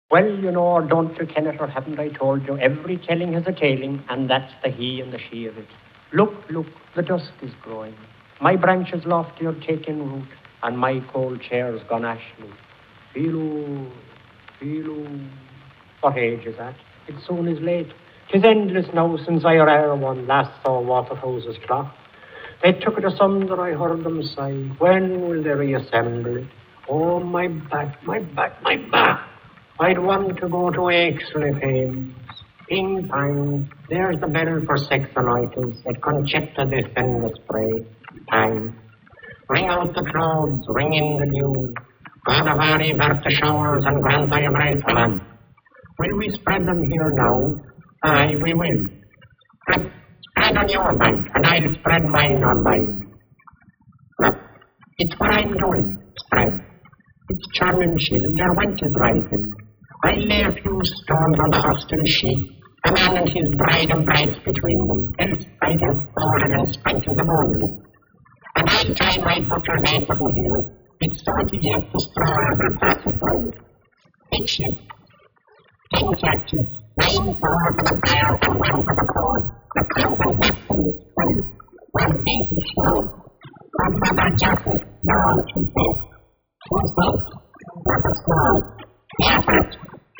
Well, don't you ken it, or haven't I told you? Every telling has a tailing, and that's the he and the she of it. Look, look, the dusk is growing. My branches lofty are taking root, and my cold chair's gone ashly. Feel-oo, feel-oo. What age is that? It soon is late. 'Tis endless now since I or e'er one last saw Waterhouse's clock. They took it asunder, I heard them sigh. When will they reassemble it? Oh, my back, my back, my back. I'd want to go to Aixley Thames. Ping pang, there's the bell for sex-anointings at Conchetta de Fendispray. Time. Ring out the clouds, ring in the dew. God of our avert the showers and grant thy grace, lad. Will we spread them here now? Aye, we will. Spread on your bank, and I'll spread mine on mine. Look, it's what I'm doing, spread. It's charming shield, there went it right in. I lay a few stones on the hostel sheet, a man and his bride and brides between them, else I'd have fallen and spent them only. And I'll tie my butcher's apron here. It's sort of yet the straw will pacify. Big ship, 10 catches, 9 for the fire and 1 for the cord. The count and captain is full. 1 big show. Grandmother Joseph, no, she said. She said, what a small. Effort.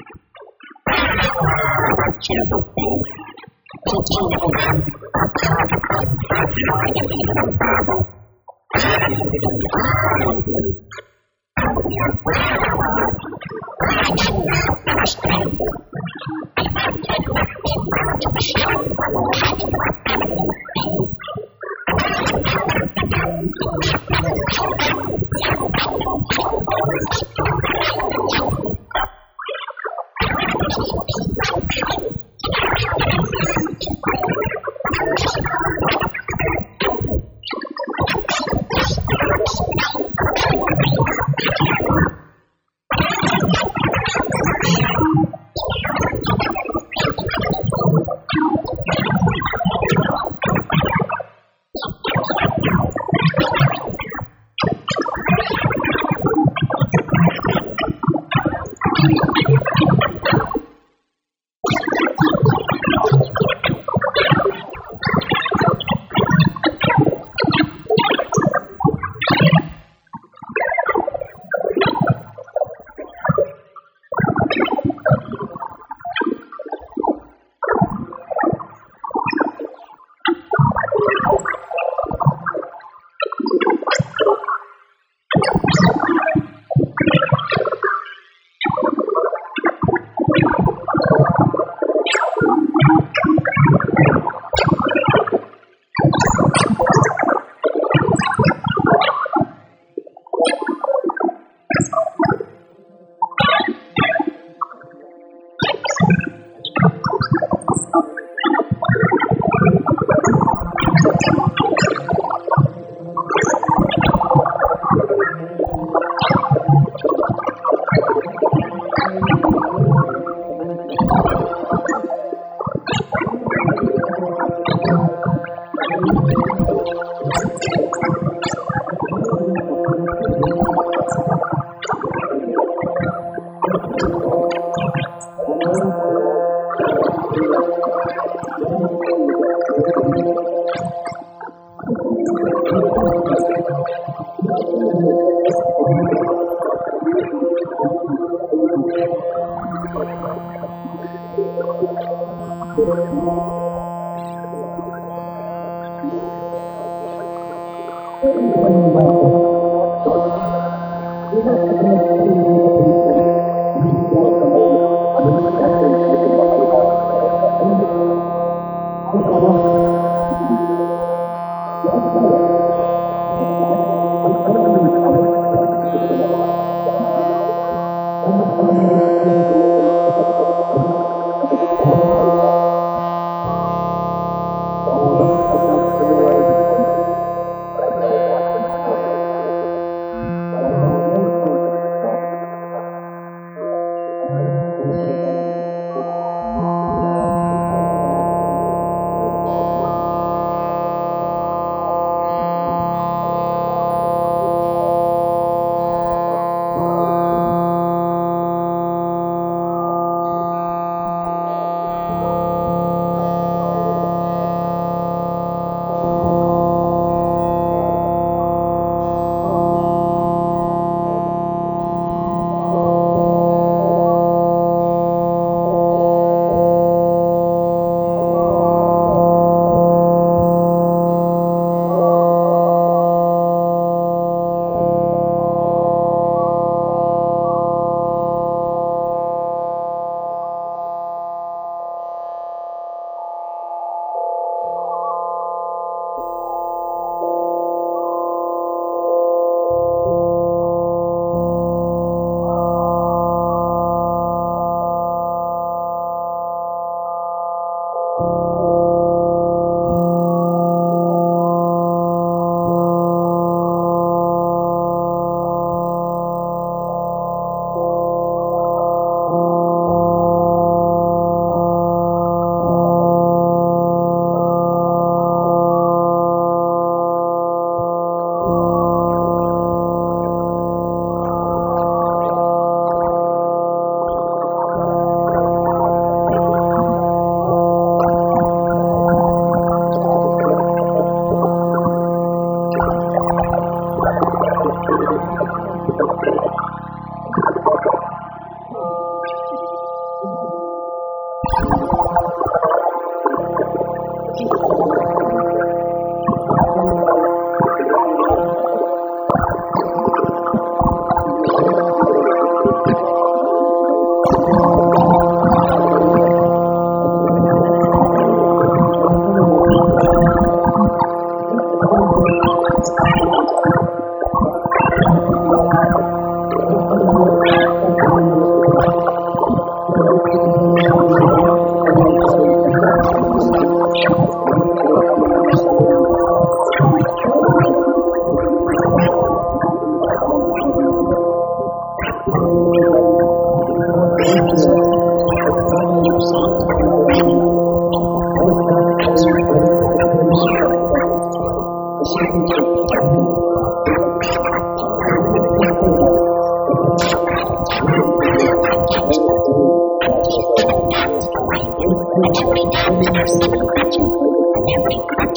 What cheerful thing. Teaching the man, a power to come, a Lord of the Bible.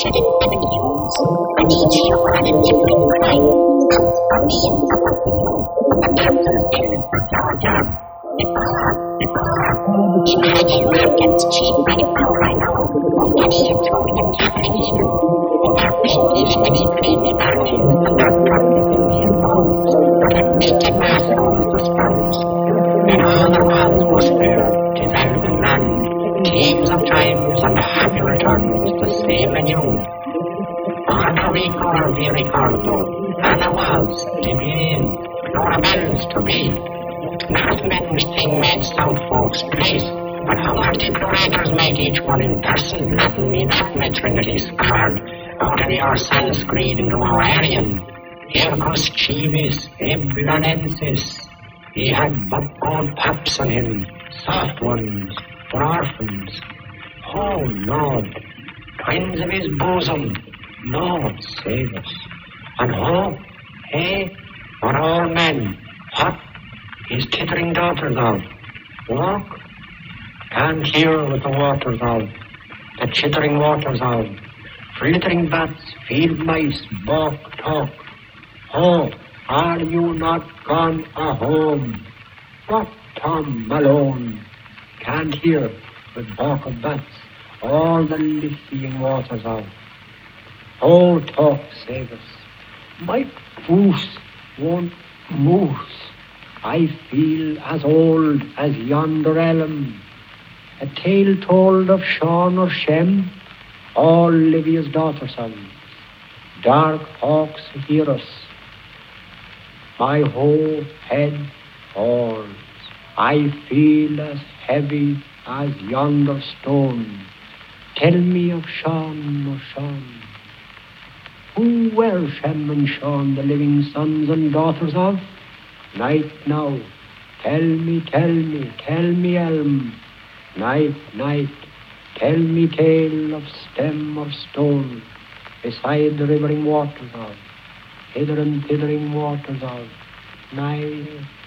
chilling avenues, and each human and differing crime comes from me in some of the blue. The captain's bill for Georgia. Imagine markets cheap by the power I know. Many a token Catholic even. Not believing many creamy bargains, and not practicing the impose. But a naked mass owns the spoils. And all the world's muster, tis elven land. Teams of times and happy returns, the same anew. Puerto Rico or Viricordo, and the walls, Libyan, Florabells to be. North men's thing made South folks place, but how much did the raiders make each one in person? Latin me not my Trinity scarred, out of your Sanskrit into our Aryan. Hircus Chivis, Eblanensis. He had but old paps on him, soft ones, for orphans. Oh, Lord, twins of his bosom, Lord, save us. And oh, hey, for all men, what his tittering daughters of? Walk? Can't hear with the waters of, the chittering waters of, flittering bats, field mice, balk, talk. Oh, are you not gone a home? What Tom Malone can't hear with balk of bats, all the liffying waters of. Oh, talk, save us. My goose won't moose. I feel as old as yonder elm. A tale told of Sean or Shem, all Livia's daughter sons. Dark hawks hear us. My whole head falls. I feel as heavy as yonder stone. Tell me of Sean or Sean. Who were Shem and Sean, the living sons and daughters of? Night now, tell me, elm. Night, tell me tale of stem or stone, beside the rivering waters of, hither and thithering waters of, night.